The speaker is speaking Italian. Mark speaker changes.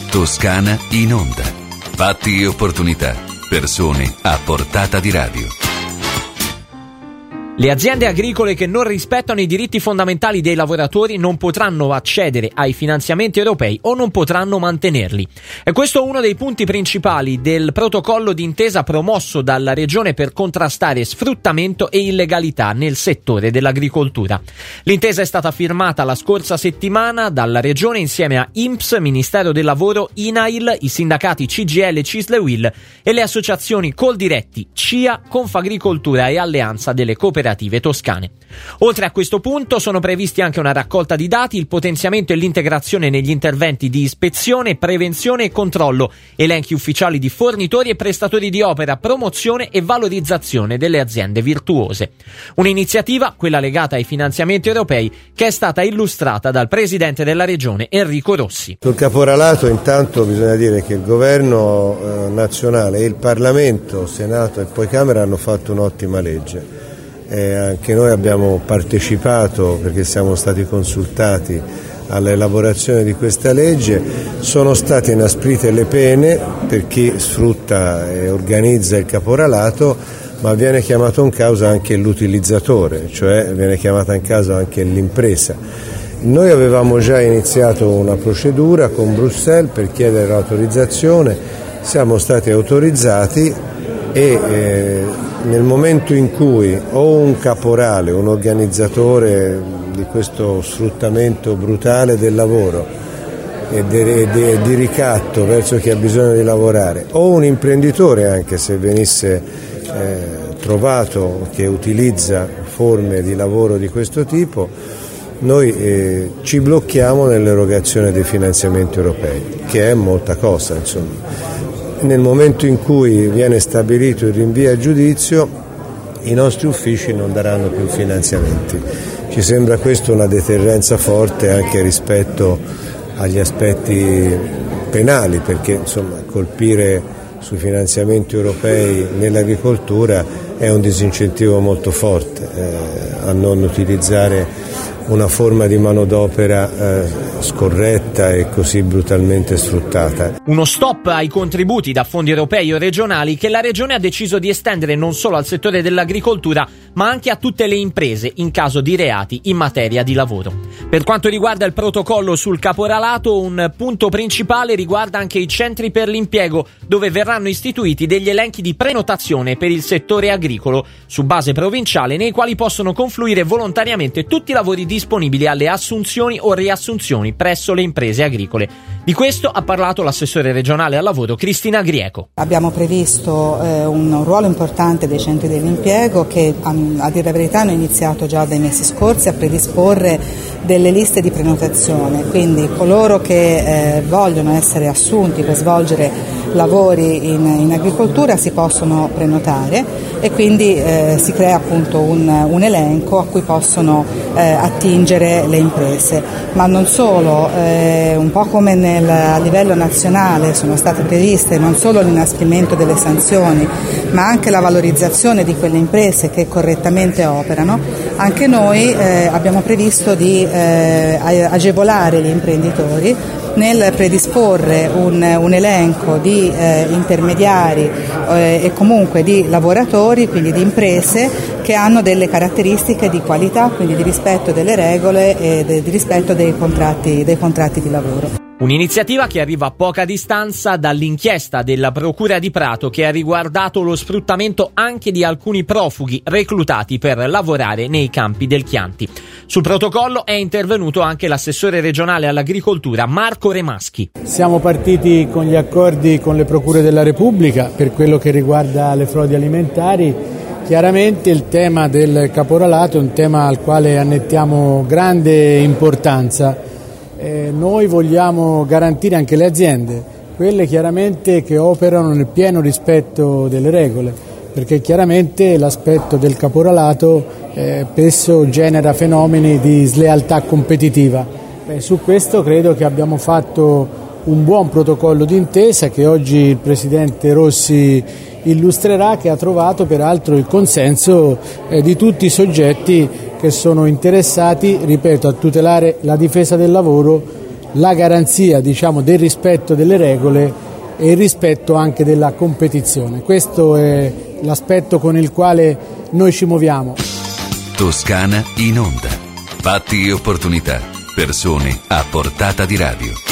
Speaker 1: Toscana in onda. Fatti e opportunità. Persone a portata di radio.
Speaker 2: Le aziende agricole che non rispettano i diritti fondamentali dei lavoratori non potranno accedere ai finanziamenti europei o non potranno mantenerli. E questo è uno dei punti principali del protocollo d'intesa promosso dalla Regione per contrastare sfruttamento e illegalità nel settore dell'agricoltura. L'intesa è stata firmata la scorsa settimana dalla Regione insieme a INPS, Ministero del Lavoro, INAIL, i sindacati CGIL, CISL e UIL e le associazioni Coldiretti, CIA, Confagricoltura e Alleanza delle Cooperative toscane. Oltre a questo punto sono previsti anche una raccolta di dati, il potenziamento e l'integrazione negli interventi di ispezione, prevenzione e controllo, elenchi ufficiali di fornitori e prestatori di opera, promozione e valorizzazione delle aziende virtuose. Un'iniziativa, quella legata ai finanziamenti europei, che è stata illustrata dal presidente della regione Enrico Rossi.
Speaker 3: Sul caporalato intanto bisogna dire che il governo nazionale e il Parlamento, Senato e poi Camera hanno fatto un'ottima legge. Anche noi abbiamo partecipato perché siamo stati consultati all'elaborazione di questa legge. Sono state inasprite le pene per chi sfrutta e organizza il caporalato, ma viene chiamato in causa anche l'utilizzatore, cioè viene chiamata in causa anche l'impresa. Noi avevamo già iniziato una procedura con Bruxelles per chiedere l'autorizzazione, siamo stati autorizzati e nel momento in cui o un caporale, un organizzatore di questo sfruttamento brutale del lavoro e di ricatto verso chi ha bisogno di lavorare, o un imprenditore anche se venisse trovato che utilizza forme di lavoro di questo tipo, noi ci blocchiamo nell'erogazione dei finanziamenti europei, che è molta cosa, insomma. Nel momento in cui viene stabilito il rinvio a giudizio, i nostri uffici non daranno più finanziamenti. Ci sembra questo una deterrenza forte anche rispetto agli aspetti penali, perché insomma colpire sui finanziamenti europei nell'agricoltura è un disincentivo molto forte a non utilizzare una forma di manodopera scorretta e così brutalmente sfruttata.
Speaker 2: Uno stop ai contributi da fondi europei o regionali che la Regione ha deciso di estendere non solo al settore dell'agricoltura, ma anche a tutte le imprese in caso di reati in materia di lavoro. Per quanto riguarda il protocollo sul caporalato, un punto principale riguarda anche i centri per l'impiego, dove verranno istituiti degli elenchi di prenotazione per il settore agricolo su base provinciale, nei quali possono confluire volontariamente tutti i lavori disponibili alle assunzioni o riassunzioni presso le imprese agricole. Di questo ha parlato l'assessore regionale al lavoro Cristina Grieco.
Speaker 4: Abbiamo previsto un ruolo importante dei centri dell'impiego che a dire la verità hanno iniziato già dai mesi scorsi a predisporre delle liste di prenotazione, quindi coloro che vogliono essere assunti per svolgere lavori in agricoltura si possono prenotare e quindi si crea appunto un elenco a cui possono attingere le imprese, ma non solo, un po' come a livello nazionale sono state previste non solo l'inasprimento delle sanzioni ma anche la valorizzazione di quelle imprese che correttamente operano. Anche noi abbiamo previsto di agevolare gli imprenditori nel predisporre un elenco di intermediari e comunque di lavoratori, quindi di imprese che hanno delle caratteristiche di qualità, quindi di rispetto delle regole e di rispetto dei contratti di lavoro.
Speaker 2: Un'iniziativa che arriva a poca distanza dall'inchiesta della Procura di Prato che ha riguardato lo sfruttamento anche di alcuni profughi reclutati per lavorare nei campi del Chianti. Sul protocollo è intervenuto anche l'assessore regionale all'agricoltura Marco Remaschi.
Speaker 5: Siamo partiti con gli accordi con le procure della Repubblica per quello che riguarda le frodi alimentari. Chiaramente il tema del caporalato è un tema al quale annettiamo grande importanza. Noi vogliamo garantire anche le aziende, quelle chiaramente che operano nel pieno rispetto delle regole, perché chiaramente l'aspetto del caporalato spesso genera fenomeni di slealtà competitiva. Su questo credo che abbiamo fatto un buon protocollo d'intesa che oggi il Presidente Rossi illustrerà, che ha trovato peraltro il consenso di tutti i soggetti che sono interessati, ripeto, a tutelare la difesa del lavoro, la garanzia, diciamo, del rispetto delle regole e il rispetto anche della competizione. Questo è l'aspetto con il quale noi ci muoviamo.
Speaker 1: Toscana in onda. Fatti e opportunità. Persone a portata di radio.